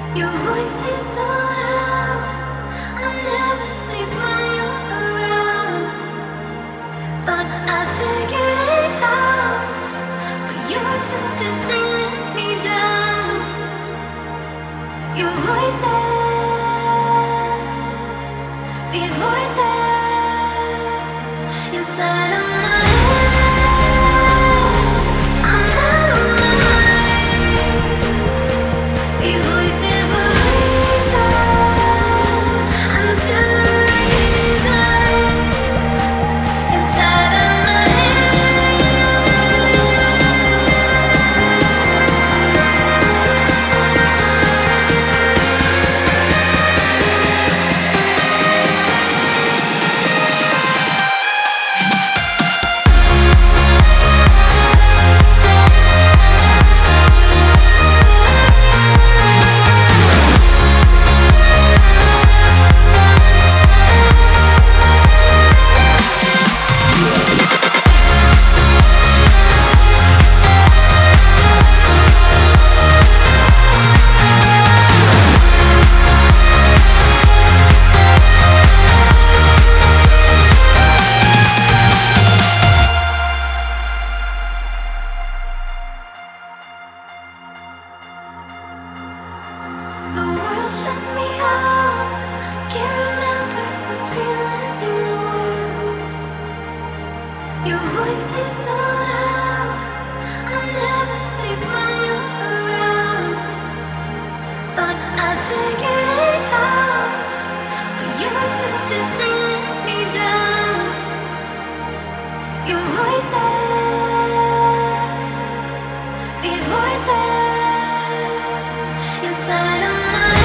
Your voice is so loud. I never sleep when you're around. Thought I figured it out, but you're still just bringing me down. Your voices, these voices inside of my head. I'm out of mind. These voices will raise up until the reason inside of my The world shut me out. Can't remember what's real anymore. Your voice is so loud. I never sleep when you're around. Thought I figured it out, but you're still just bringing me down. Your voices, these voices inside of my